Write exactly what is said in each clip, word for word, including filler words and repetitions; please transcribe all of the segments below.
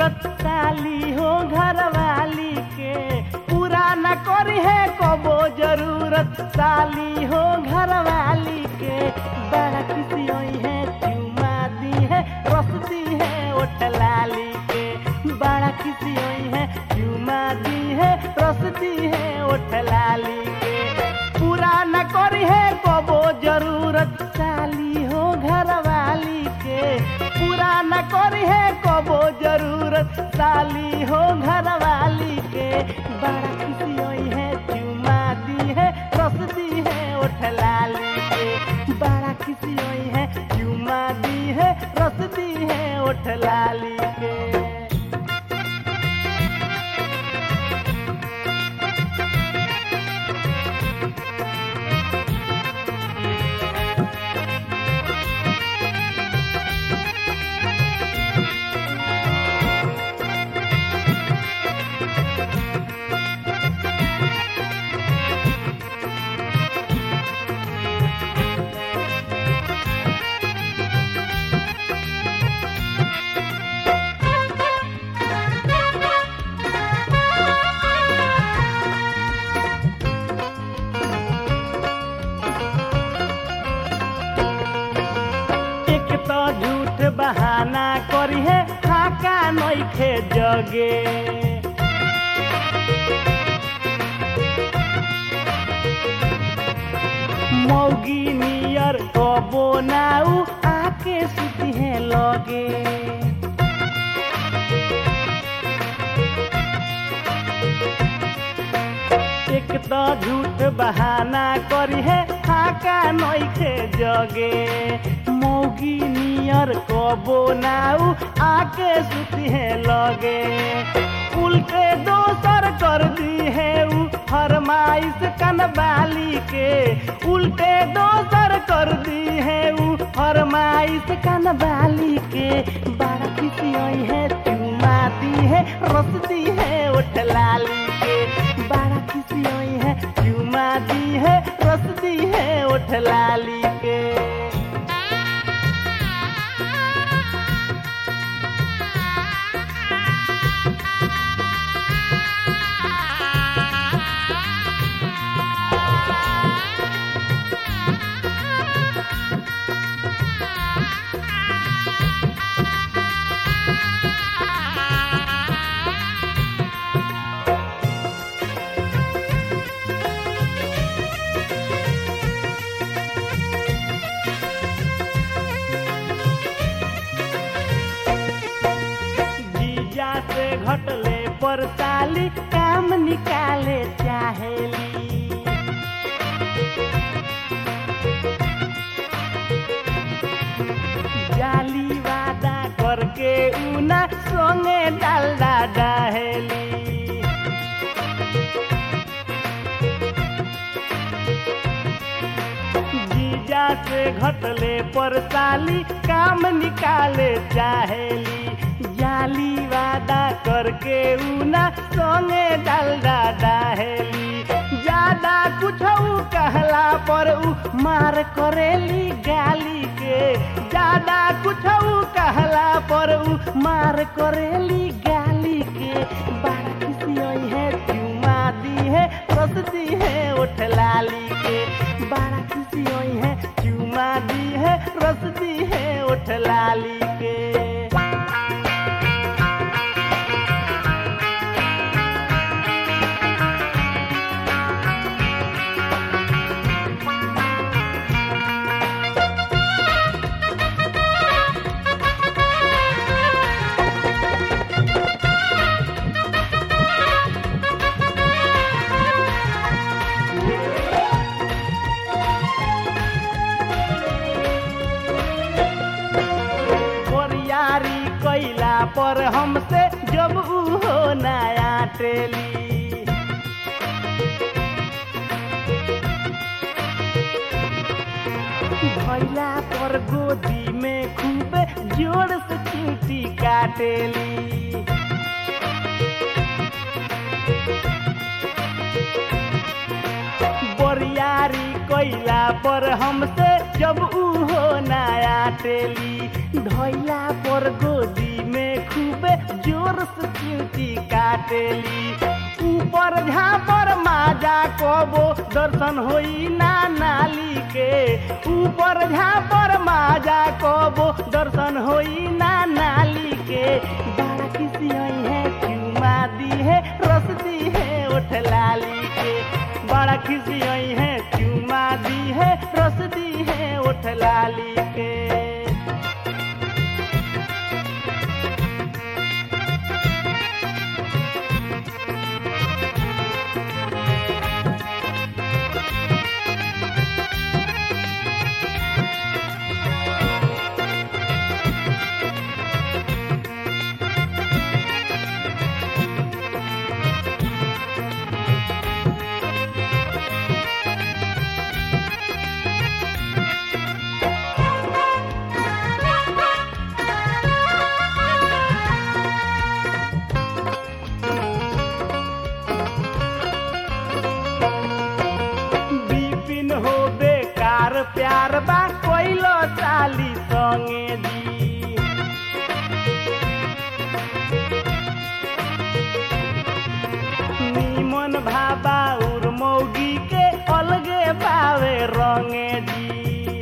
जरूरत साली हो घरवाली के पूरा न करी है कबो जरूरत साली हो घरवाली के बड़ा खुशी हुई है चुमा दी है रस दी है ओठ लाली के बड़ा खुशी हुई है चुमा दी है रस दी है ओठ लाली के पूरा न करी है कबो जरूरत साली हो घरवाली के पूरा न करी है कबो जरूरत साली हो घरवाली के बड़ा खुशी हुई है चुमा दी है रस दी है ओठ लाली के बड़ा खुशी हुई है चुमा दी है रस दी है ओठ लाली के। झूठ बहाना करी है फाका नइखे जगे मौगी नियर कबो नाउ आके सुती है लगे एक तो झूठ बहाना करी है फाका नइखे जगे मौगी नियर कबो नाउ आके सुती है लगे उल्टे दोसर कर दी है उ फरमाइश कनवाली के उल्टे दोसर कर दी है उ फरमाइश कनवाली के बड़ा खुशी हुई है चुमा दी है रस दी है ओठ लाली के बड़ा खुशी हुई है चुमा दी है रस दी है ओठ लाली के। घटले पर साली काम निकाले चाहेली जाली वादा करके उना संगे डालडा डाहेली जीजा से घटले पर साली काम निकाले चाहेली जाली वादा करके उना संगे डालडा डाहेली ज्यादा कुछ कहला पर उ मार करेली गाली के ज्यादा कुछ कहला पर उ मार करेली गाली के बड़ा खुशी हुई है चुमा दी है रस दी है ओठ लाली के बड़ा खुशी हुई है चुमा दी है रस दी है ओठ लाली के। कैला पर हमसे जब उहो नया टेली भैला पर गोदी में खूब जोर से चींटी काटेली बरियारी कैला पर हमसे जब उहो नया टेली धैला पर गोदी में खूब जोर से चींटी काटेली ऊपर झापर माजा कबो दर्शन होई ना नाली के ऊपर झापर माजा कबो दर्शन होई ना नाली के बड़ा किसी आई है चुमा दी है रस दी है उठ लाली के बड़ा किसी आई है चुमा दी है रस दी है उठ लाली के प्यार बा कोइलो साली संगे जी नीमन भाबा उर मौगी के अलगे पावे रंगे जी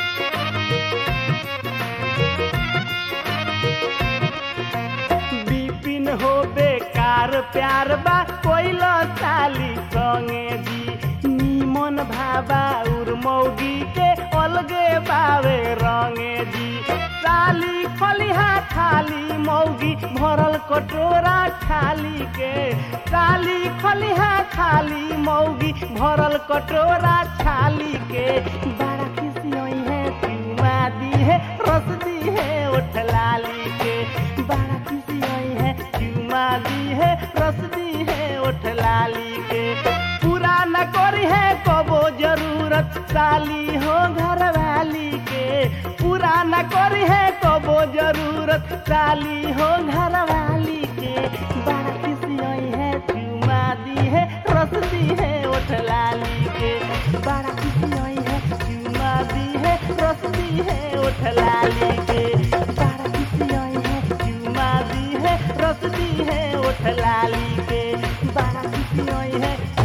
बिपिन हो बेकार प्यार बा कोइलो साली संगे जी नीमन भाबा उर मौगी के अलगे पावे रंगे जी साली खलिहा खाली मौगी भरल कटोरा खाली के साली खलिहा खाली मौगी भरल कटोरा छाली के बड़ा किसी आई है चुमा दी है रस दी है उठ लाली के बड़ा किसी आई है चुमा दी है रस दी है उठ लाली के पूरा न करी है कबो जरूरत साली हो घर वाली के पूरा न करी है कबो जरूरत साली हो घर वाली के बड़ा किसी आई है चुमा दी है रस दी है उठ लाली के बड़ा किसी आई है चुमा दी है रस दी है उठ लाली के बड़ा किसी आई है चुमा दी है रस दी है उठ लाली के बड़ा किसी आई है